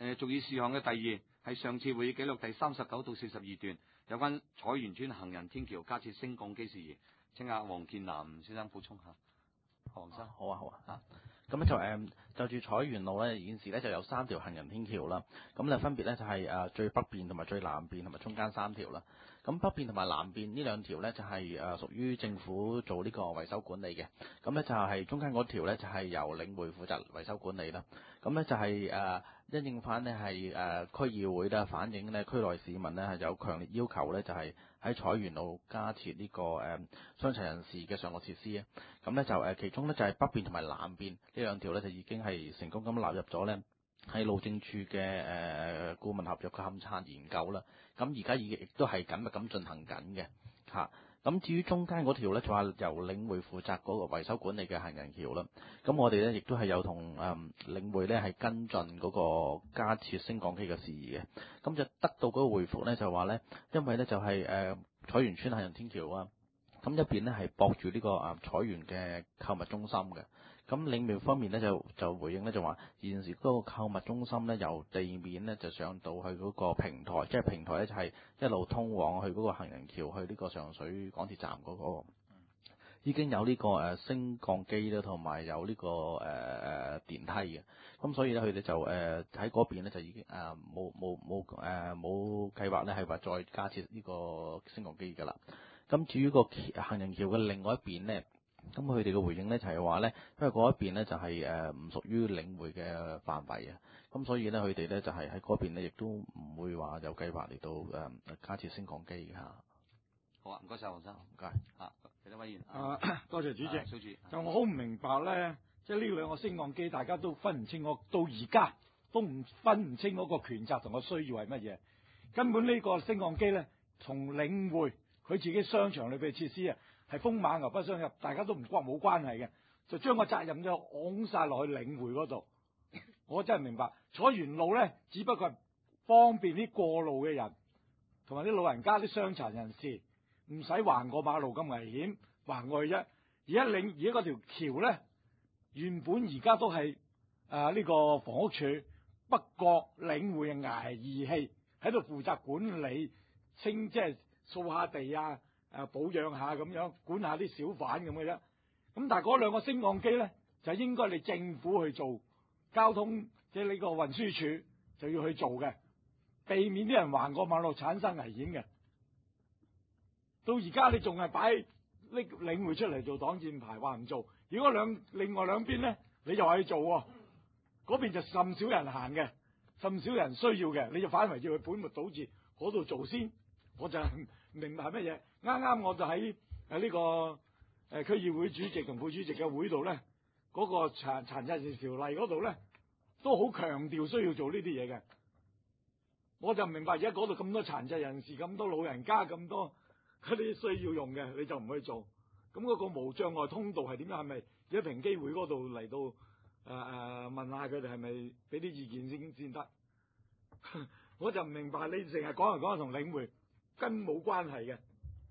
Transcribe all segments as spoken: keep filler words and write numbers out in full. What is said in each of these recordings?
誒，續議事項嘅第二係上次會議記錄第三十九到四十二段有關彩園村行人天橋加設升降機事宜，請阿黃建南先生補充下。黃生， 好啊好啊啊！咁咧就誒就住彩園路咧，現時咧就有三條行人天橋啦。咁咧分別咧就係誒最北邊同埋最南邊同埋中間三條啦。咁北邊同埋南邊呢兩條咧就係誒屬於政府做呢個維修管理嘅。咁咧就係中間嗰條咧就係由領匯負責維修管理啦。咁咧就係誒因應翻呢係誒區議會咧反映咧區內市民咧係有強烈要求咧就係喺彩園路加設呢個誒傷殘人士嘅上落設施啊。咁咧就誒其中咧就係北邊同埋南邊呢兩條咧就已經係成功咁納入咗咧喺路政署嘅誒顧問合約嘅勘測研究啦。咁而家亦亦都係緊密咁進行緊嘅嚇。咁至於中間嗰條咧就話由領匯負責嗰個維修管理嘅行人橋啦。咁我哋咧亦都係有同誒領匯咧係跟進嗰個加設升降機嘅事宜嘅。咁就得到嗰個回覆咧就話咧，因為咧就係誒彩園村行人天橋啊。咁一邊咧係駁住呢個啊彩園嘅購物中心嘅，咁領匯方面咧就就回應咧就話現時嗰個購物中心咧由地面咧就上到去嗰個平台，即係平台咧就係一路通往去嗰個行人橋去呢個上水港鐵站嗰個，已經有呢個誒升降機啦，同埋有呢個誒誒電梯嘅，咁所以咧佢哋就誒喺嗰邊咧就已經誒冇冇冇誒冇計劃咧係話再加設呢個升降機㗎啦。咁至於個行人橋嘅另外一邊呢，咁佢哋嘅回應呢就係話呢，因為嗰一邊呢就係誒唔屬於領匯嘅範圍啊，咁所以呢，佢哋呢就係喺嗰邊呢亦都唔會話有計劃嚟到誒加設升降機嘅嚇。 好啊，唔該晒黃生，唔該嚇，其他委員。 啊，多謝主席。 蘇主就我好唔明白咧，即係呢兩個升降機，大家都分唔清我到而家都唔分唔清嗰個權責同個需要係乜嘢。根本呢個升降機咧，同領匯佢自己商場裏邊嘅設施啊，係風馬牛不相及，大家都唔關冇關係嘅，就將個責任就拱晒落去領匯嗰度。我真係明白，彩園路咧，只不過係方便啲過路嘅人，同埋啲老人家、啲傷殘人士，唔使橫過馬路咁危險，橫過去啫。而家領而家嗰條橋咧，原本而家都係誒呢個房屋署，不過領匯捱義氣喺度負責管理清，即係掃下地啊，誒保養下咁樣，管下啲小販咁嘅啫。咁但係嗰兩個升降機咧，就應該你政府去做，交通即係呢個運輸署就要去做嘅，避免啲人橫過馬路產生危險嘅。到而家你仲係擺拎領匯出嚟做擋箭牌，話唔做。如果兩另外兩邊咧，你就話去做喎，嗰邊就甚少人行嘅，甚少人需要嘅，你就反為要去本末倒置嗰度做先。我就唔明白乜嘢。啱啱我就喺誒呢個誒區議會主席同副主席嘅會度咧，嗰、那個殘殘疾人士條例嗰度咧，都好強調需要做呢啲嘢嘅。我就唔明白而家嗰度咁多殘疾人士、咁多老人家、咁多嗰啲需要用嘅，你就唔去做。咁嗰個無障礙通道係點樣？係咪而家平機會嗰度嚟到誒誒、呃、問下佢哋係咪俾啲意見先先得？我就唔明白，你成日講嚟講去同領匯根冇關係嘅，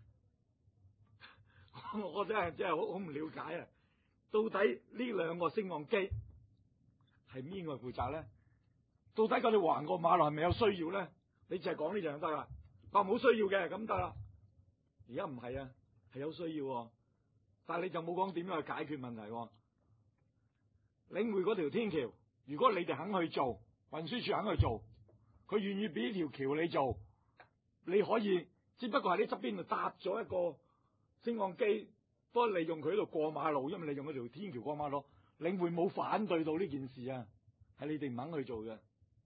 我真係真係好好唔了解啊！到底呢兩個升降機係邊個負責咧？到底佢哋橫過馬路係咪有需要咧？你淨係講呢樣得啦，話冇需要嘅咁得啦。而家唔係啊，係有需要喎，但係你就冇講點樣去解決問題喎。領匯嗰條天橋，如果你哋肯去做，運輸署肯去做，佢願意俾條橋你做，你可以，只不過喺你側邊度搭咗一個升降機，都係利用佢喺度過馬路，因為你用嗰條天橋過馬路，領匯冇反對到呢件事啊，係你哋唔肯去做嘅。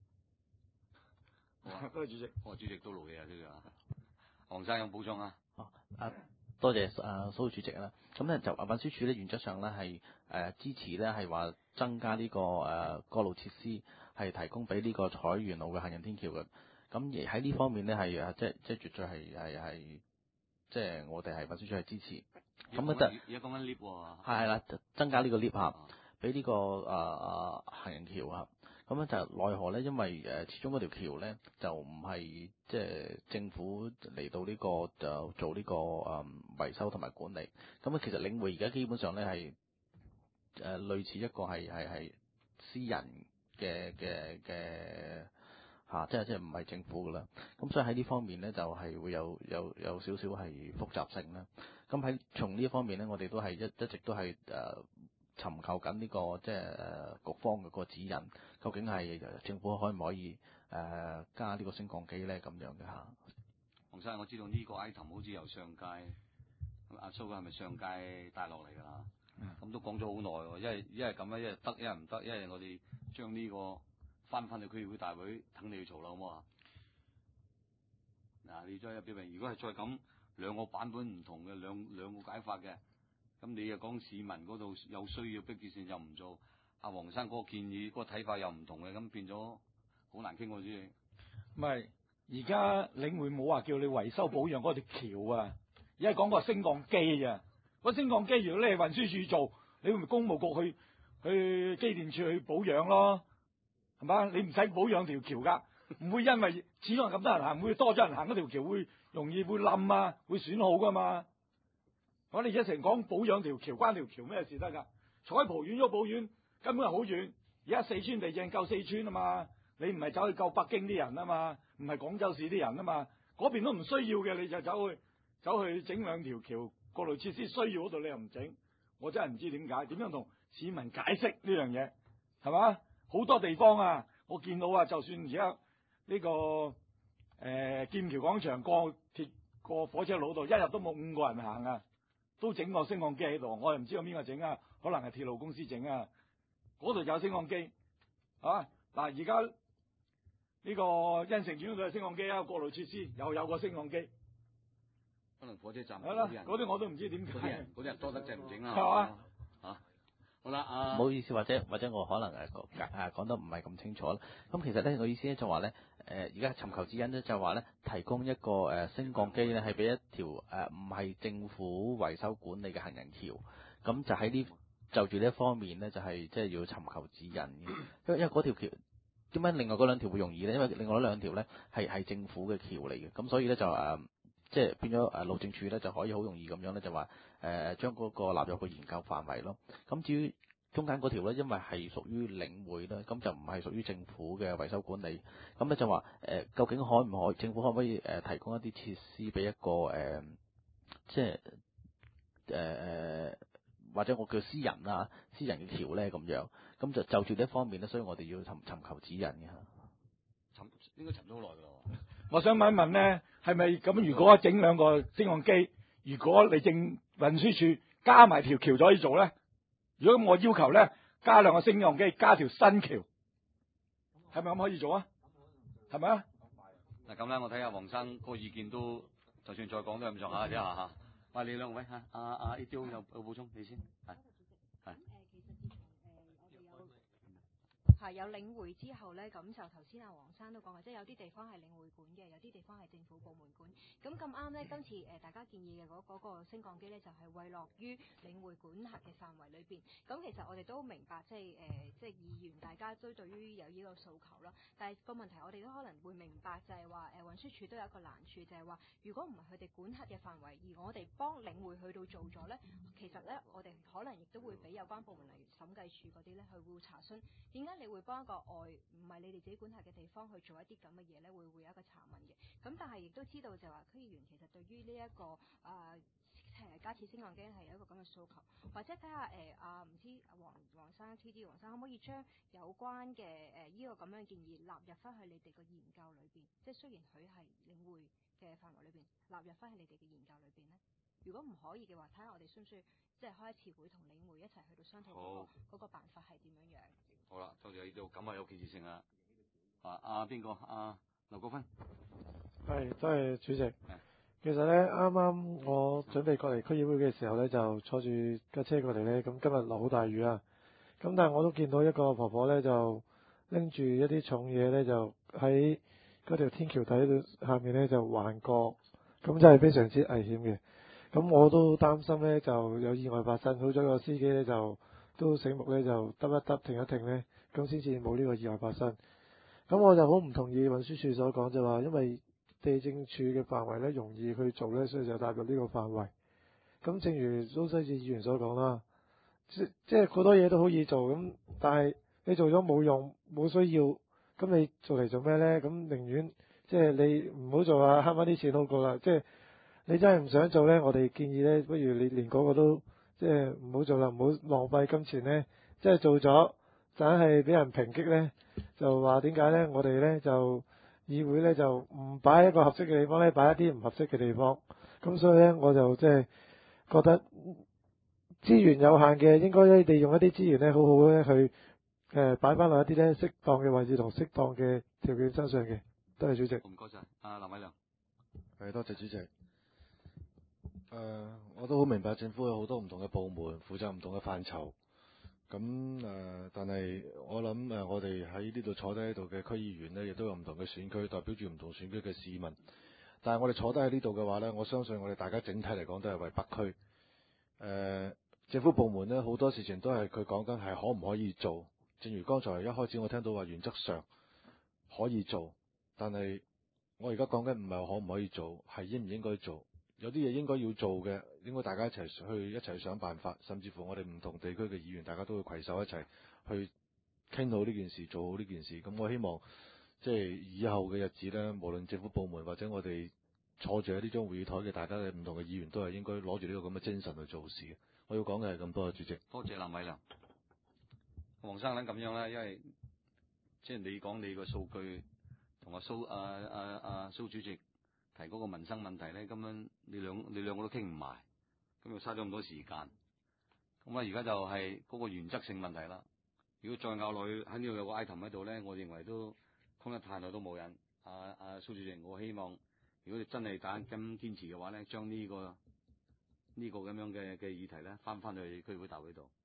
多謝主席， 我主席都勞氣啊，呢個黃生有補充啊。 哦，啊，多謝啊蘇主席啦。咁咧就啊運輸署咧原則上咧係誒支持咧係話增加呢、這個誒、呃、過路設施，係提供俾呢個彩園路嘅行人天橋嘅。咁而喺呢方面咧係啊即係即係絕對係係係即係我哋係運輸署係支持。咁啊得而家講緊 lift 喎。 係係啦，增加呢個 lift 嚇，俾呢個誒誒、呃、行人橋嚇。咁咧就奈何咧，因為誒始終嗰條橋咧就唔係即係政府嚟到呢、這個就做呢、這個誒、嗯、維修同埋管理。咁啊，其實領匯而家基本上咧係誒類似一個係係係私人嘅嘅嘅嚇，即係即係唔係政府㗎啦。咁所以喺呢方面咧，就係、是、會有有有少少係複雜性啦。咁喺從呢一方面咧，我哋都係一一直都係誒、呃、尋求緊呢、這個即係誒、呃、局方嘅個指引，究竟係政府可唔可以誒、呃、加呢個升降機咧咁樣嘅嚇。 黃生，我知道呢個 item 好似由上屆阿蘇係咪上屆帶落嚟㗎啦？咁、嗯、都講咗好耐喎，一係一係咁咧，一係得，一係唔得，一係我哋將呢個翻返去區議會大會等你去嘈啦，好唔好啊？嗱，你再入表明，如果係再咁兩個版本唔同嘅兩兩個解法嘅，咁你又講市民嗰度有需要迫切性又唔做，阿黃生嗰個建議嗰、嗰個睇法又唔同嘅，咁變咗好難傾喎，主席。 唔係，而家領會冇話叫你維修保養嗰條橋啊，而係講個升降機啊。個升降機如果你係運輸署做，你會唔會公務局去去機電署去保養咯？係嘛？你唔使保養條橋㗎，唔會因為始終咁多人行，會多咗人行嗰條橋會容易會冧啊，會損耗㗎嘛。我哋一成講保養條橋，關條橋咩事得㗎？彩蒲苑咗寶苑根本係好遠，而家四川地震救四川啊嘛，你唔係走去救北京啲人啊嘛，唔係廣州市啲人啊嘛，嗰邊都唔需要嘅，你就走去走去整兩條橋過路設施需要嗰度你又唔整，我真係唔知點解，點樣同市民解釋呢樣嘢係嘛？好多地方啊，我見到啊，就算而家呢個誒、呃、劍橋廣場過鐵過火車路度，一日都冇五個人行啊，都整個升降機喺度，我又唔知有邊個整啊，可能係鐵路公司整啊，嗰度有升降機啊。嗱，而家呢個欣城苑嗰度有升降機啊，過路設施又有個升降機， 可能火車站係啦，嗰啲我都唔知點解， 嗰啲人嗰啲人多得滯唔整啊， 係嘛？ 嚇，好啦，啊， 唔好意思，或者或者我可能誒講誒講得唔係咁清楚啦。咁其實咧，我意思咧就話咧，誒而家尋求指引咧就話咧，提供一個誒升降機咧係俾一條誒唔係政府維修管理嘅行人橋，咁就喺呢就住呢一方面咧，就係即係要尋求指引嘅，因為因為嗰條橋點解另外嗰兩條會容易咧？因為另外嗰兩條咧係係政府嘅橋嚟嘅，咁所以咧就誒即係變咗誒路政署咧就可以好容易咁樣咧就話誒將嗰個納入個研究範圍咯。咁至於中間嗰條咧，因為係屬於領匯啦，咁就唔係屬於政府嘅維修管理。咁咧就話誒、呃，究竟可唔可以政府可唔可以誒、呃、提供一啲設施俾一個誒、呃，即係誒誒，或者我叫私人啊，私人嘅橋咧咁樣。咁就就住呢一方面咧，所以我哋要尋尋求指引嘅。 尋應該尋咗好耐㗎咯。 我想問一問咧，係咪咁？如果整兩個升降機，如果你政運輸署加埋條橋就可以做咧？如果我要求咧加兩個升降機，加條新橋，係咪咁可以做啊？係咪啊？ 嗱咁咧，我睇下黃生個意見都，就算再講都係咁上下啫嚇嚇。喂，你兩位嚇，阿阿 A D O 有有補充，你先係係。 係有領匯之後咧，咁就頭先阿黃生都講嘅，即係有啲地方係領匯管嘅，有啲地方係政府部門管。咁咁啱咧，今次誒、呃、大家建議嘅嗰嗰個升降機咧，就係、是、位落於領匯管轄嘅範圍裏邊。咁其實我哋都明白，即係誒、呃、即係議員大家都對於有呢個訴求啦。但係個問題，我哋都可能會明白就，就係話誒運輸署都有一個難處，就係、是、話如果唔係佢哋管轄嘅範圍，而我哋幫領匯去到做咗咧，其實咧我哋可能亦都會俾有關部門例如審計署嗰啲咧，去會查詢點解你會幫一個外唔係你哋自己管轄嘅地方去做一啲咁嘅嘢咧，會會有一個查問嘅。咁但係亦都知道就話區議員其實對於呢、這、一個啊誒加設升降機係有一個咁嘅訴求，或者睇下誒啊唔知黃黃生 T D 黃生可唔可以將有關嘅誒呢個咁樣嘅建議納入翻去你哋個研究裏邊？即係雖然佢係領匯嘅範圍裏邊，納入翻去你哋嘅研究裏邊咧。如果唔可以嘅話，睇下我哋需唔需要即係開一次會同領匯一齊去到商討嗰、那個嗰個辦法係點樣樣。 好啦，到時呢度咁啊有建設性啦。啊啊邊個啊劉國勳？ 係，多謝主席。其實咧，啱啱我準備過嚟區議會嘅時候咧，就坐住架車過嚟咧。咁今日落好大雨啊！咁但係我都見到一個婆婆咧，就拎住一啲重嘢咧，就喺嗰條天橋底度下面咧就橫過，咁真係非常之危險嘅。咁我都擔心咧就有意外發生，好彩個司機咧就都醒目咧，就得一得停一停咧，咁先至冇呢個意外發生。咁我就好唔同意運輸署所講，就話因為地政處嘅範圍咧容易去做咧，所以就踏入呢個範圍。咁正如蘇西志議員所講啦，即即係好多嘢都好易做，咁但係你做咗冇用冇需要，咁你做嚟做咩呢？咁寧願即係你唔好做啊，慳翻啲錢好過啦。即係你真係唔想做呢，我哋建議呢，不如你連嗰個都即係唔好做啦，唔好浪費金錢呢。即係做咗，盞係俾人抨擊呢，就話點解呢？我哋呢就議會呢就唔擺一個合適嘅地方呢，擺一啲唔合適嘅地方。咁所以呢，我就即係覺得資源有限嘅，應該咧利用一啲資源呢，好好咧去誒擺翻落一啲呢適當嘅位置同適當嘅條件身上嘅。多謝主席。 唔該晒，阿林偉亮。 係，多謝主席。誒、呃，我都好明白政府有好多唔同嘅部門負責唔同嘅範疇。咁誒、呃，但係我諗誒，我哋喺呢度坐低喺度嘅區議員呢，亦都有唔同嘅選區，代表住唔同選區嘅市民。但係我哋坐低喺呢度嘅話呢，我相信我哋大家整體嚟講都係為北區。誒、呃，政府部門呢，好多事情都係佢講緊係可唔可以做。正如剛才一開始我聽到話原則上可以做，但係我而家講緊唔係可唔可以做，係應唔應該做。有啲嘢應該要做嘅，應該大家一齊去一齊想辦法，甚至乎我哋唔同地區嘅議員，大家都會攜手一齊去傾好呢件事，做好呢件事。咁我希望即係以後嘅日子呢，無論政府部門或者我哋坐住喺呢張會議台嘅大家嘅唔同嘅議員，都係應該攞住呢個咁嘅精神去做事。我要講嘅係咁多，主席。 多謝林偉亮。黃生諗咁樣啦，因為即係你講你個數據同阿蘇阿阿阿蘇主席提嗰個民生問題咧，咁樣你兩你兩個都傾唔埋，咁又嘥咗咁多時間。咁啊，而家就係嗰個原則性問題啦。如果再拗落去喺呢度有個 item 喺度咧，我認為都傾得太耐都冇癮。阿阿蘇主席，我希望如果你真係打咁堅持嘅話咧，將呢個呢個咁樣嘅嘅議題咧，翻翻去區會大會度。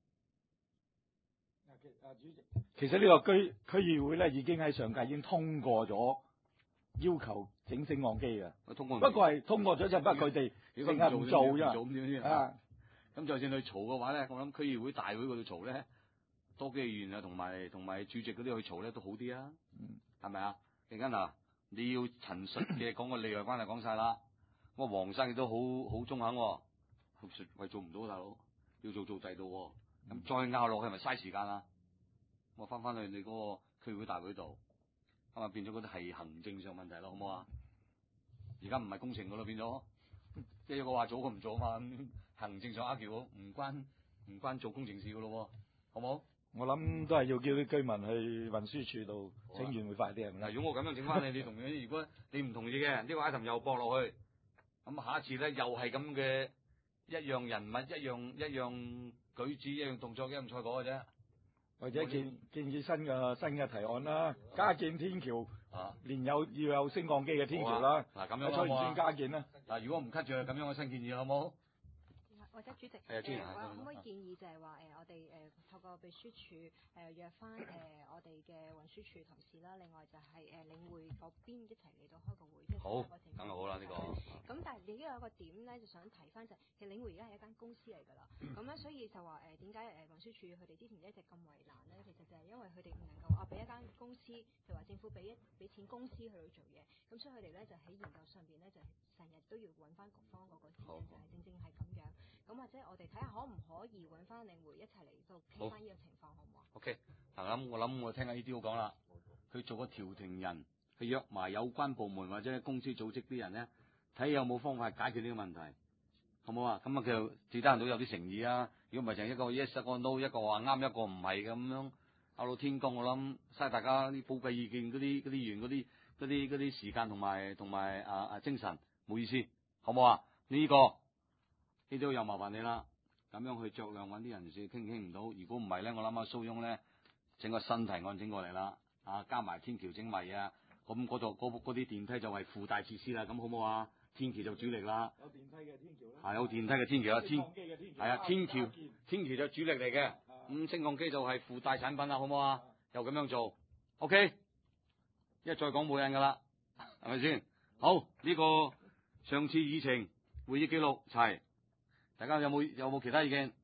啊，主席，其實呢個區區議會咧已經喺上屆已經通過咗要求整升降機嘅， 通過不過係通過咗就不過佢哋淨係唔做啫。 做咁點啊， 咁就算去嘈嘅話咧，我諗區議會大會嗰度嘈咧，多幾個議員啊，同埋同埋主席嗰啲去嘈咧都好啲啊，係咪啊？陣間嗱，你要陳述嘅講個利害關係講晒啦，我黃生亦都好好中肯喎，喂做唔到大佬，要做做制度喎。咁、嗯、再拗落去係咪嘥時間啊？我翻翻去你嗰個區議會大會度，咁啊變咗嗰啲係行政上問題咯，好唔好啊？而家唔係工程嗰度變咗，即係有個話做，佢唔做啊嘛。行政上呃叫唔關唔關做工程事噶咯，好唔好？ 我諗都係要叫啲居民去運輸處度請完會快啲。 嗱，如果我咁樣整翻你，你同意？如果你唔同意嘅，呢、這個 item 又駁落去，咁下一次咧又係咁嘅一樣人物，一樣一樣舉止，一樣動作，一樣賽果嘅啫。 或者建建議新嘅新嘅提案啦，加建天橋， 啊， 連有要有升降機嘅天橋啦。 嗱咁、啊、樣出現先加建啦。 嗱，如果唔 cut 住，咁樣嘅新建議好唔好？ 或者主席， 係啊，主席， 可唔可以建議就係話誒，我哋誒、呃、透過秘書處誒、呃、約翻誒、呃、我哋嘅運輸處同事啦，另外就係、是、誒、呃、領匯嗰邊一齊嚟到開個會，即係好， 個情況。 梗係好啦呢、這個。 咁但係你呢個有個點咧，就想提翻就係、是，其實領匯而家係一間公司嚟㗎啦。咁咧、嗯，所以就話誒點解誒運輸處佢哋之前一直咁為難咧？其實就係因為佢哋唔能夠話俾一間公司，譬如話政府俾一俾錢公司去到做嘢，咁所以佢哋咧就喺研究上邊咧就係成日都要揾翻局方嗰個時間，就係正正係咁樣。咁或者我哋睇下可唔可以揾翻領匯一齊嚟到傾翻呢個情況，好唔好啊 ？OK，嗱咁我諗我聽下呢啲好講啦。佢做個調停人，去約埋有關部門或者公司組織啲人咧，睇下有冇方法解決呢個問題，好唔好啊？咁啊，佢至得人到有啲誠意啊。如果唔係淨係一個 yes 一個 no， 一個話啱一個唔係咁樣，拗到天光，我諗嘥大家啲寶貴意見嗰啲嗰啲議員嗰啲嗰啲嗰啲時間同埋同埋啊啊精神，冇意思，好唔好啊？呢、呢個呢都又麻煩你啦。咁樣去酌量揾啲人士傾傾唔到，如果唔係咧，我諗阿蘇翁咧整個新提案整過嚟啦，啊加埋天橋整埋啊，咁嗰度嗰啲電梯就係附帶設施啦，咁好唔好啊？天橋就主力啦， 有電梯嘅天橋啦， 係有電梯嘅天橋啦，天係啊天橋天橋就主力嚟嘅，咁升降機就係附帶產品啦，好唔好啊？又咁樣做 ，OK，一再講冇人噶啦，係咪先？好呢、呢個上次議程會議記錄齊。大家有冇有冇其他意見？